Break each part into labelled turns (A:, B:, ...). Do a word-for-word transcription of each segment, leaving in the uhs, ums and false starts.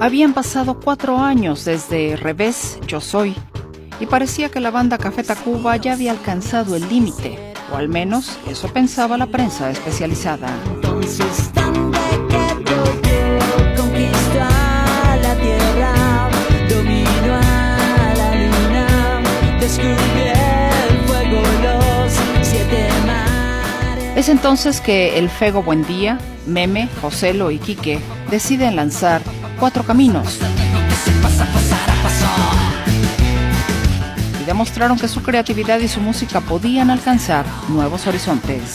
A: Habían pasado cuatro años desde Revés, Yo Soy, y parecía que la banda Café Tacuba ya había alcanzado el límite, o al menos eso pensaba la prensa especializada.
B: Entonces, ¿dónde quedó yo? Conquistó a la tierra, dominó a la luna, descubrió el fuego, los siete mares.
A: Es entonces que el Fego Buendía, Meme, Joselo y Quique deciden lanzar Cuatro Caminos. Y demostraron que su creatividad y su música podían alcanzar nuevos horizontes.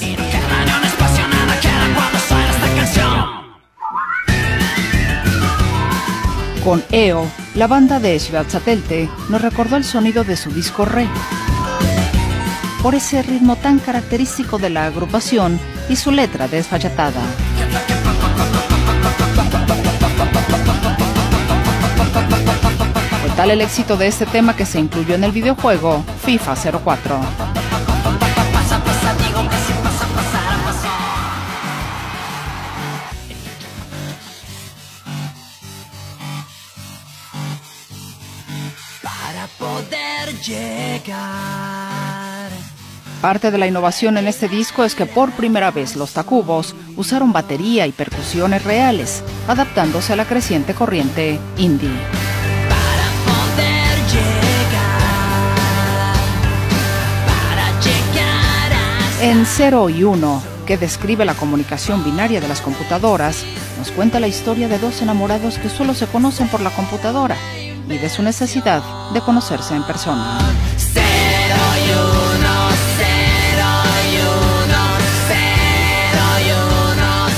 A: Con E O, la banda de Ciudad Satélite nos recordó el sonido de su disco Re, por ese ritmo tan característico de la agrupación y su letra desfachatada. Fue tal el éxito de este tema que se incluyó en el videojuego FIFA cero cuatro.
B: Para poder llegar.
A: Parte de la innovación en este disco es que por primera vez los Tacubos usaron batería y percusiones reales, adaptándose a la creciente corriente indie.
B: Para poder llegar, para llegar a...
A: En cero y uno, que describe la comunicación binaria de las computadoras, nos cuenta la historia de dos enamorados que solo se conocen por la computadora y de su necesidad de conocerse en persona.
B: Cero y uno, cero y uno, cero y uno,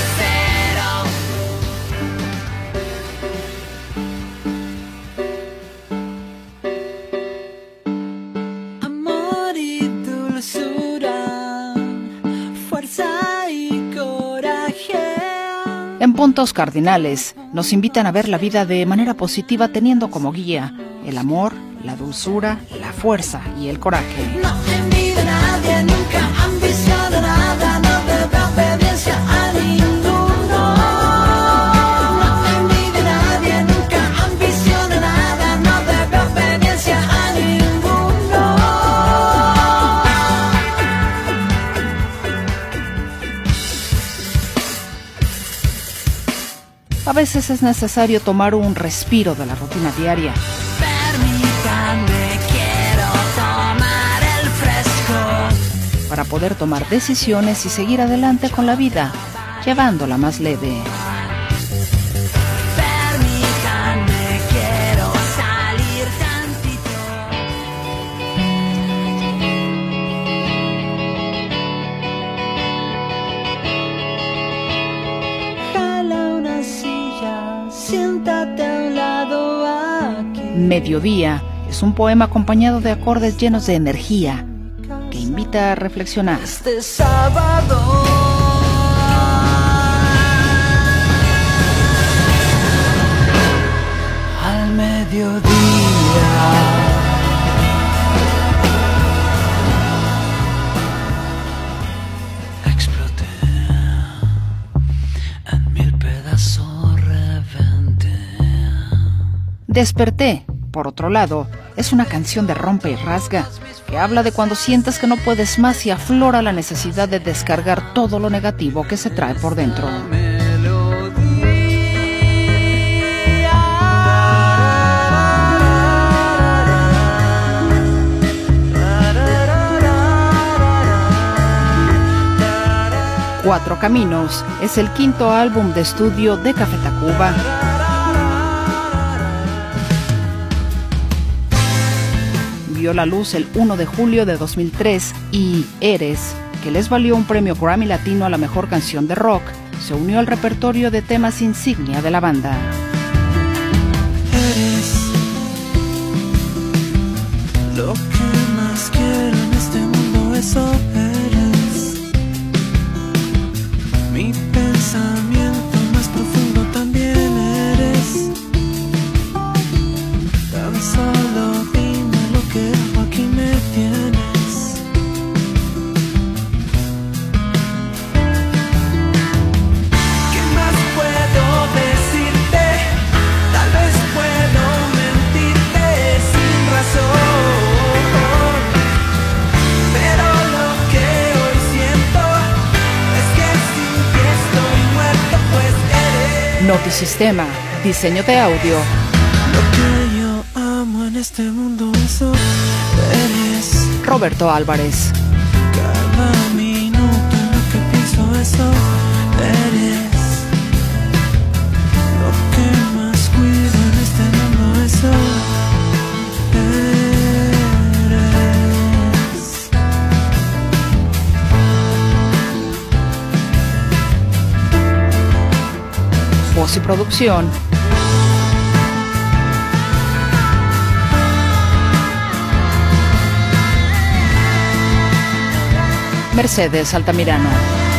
B: cero. Amor y dulzura, fuerza y coraje.
A: En Puntos Cardinales, nos invitan a ver la vida de manera positiva teniendo como guía el amor, la dulzura, la fuerza y el coraje.
B: No envidia a nadie, nunca ambiciona nada, no debe obediencia a ninguno. No envidia a nadie, nunca ambiciona nada, no debe obediencia a ninguno.
A: A veces es necesario tomar un respiro de la rutina diaria.
B: Permítanme, quiero tomar el fresco.
A: Para poder tomar decisiones y seguir adelante con la vida, llevándola más leve.
B: Permítanme, quiero salir tantito. Jala una silla, siéntate a un lado aquí.
A: Mediodía es un poema acompañado de acordes llenos de energía que invita a reflexionar.
B: Este sábado. Al mediodía. Exploté en mil pedazos, reventé.
A: Desperté, por otro lado, es una canción de rompe y rasga que habla de cuando sientes que no puedes más y aflora la necesidad de descargar todo lo negativo que se trae por dentro. Cuatro Caminos es el quinto álbum de estudio de Café Tacuba. Vio la luz el uno de julio de dos mil tres y Eres, que les valió un premio Grammy Latino a la mejor canción de rock, se unió al repertorio de temas insignia de la banda.
B: Eres lo que más quiero en este mundo, eso eres. Mi pensamiento más profundo también eres. Tan solo dime lo que hago, aquí me tienes. ¿Qué más puedo decirte? Tal vez
A: Notisistema, diseño de audio.
C: Lo que yo amo en este mundo, eso eres.
A: Roberto Álvarez.
C: Cada minuto en lo que pienso, eso eres. Lo que más cuido en este mundo, eso eres.
A: Voz y producción. Mercedes Altamirano.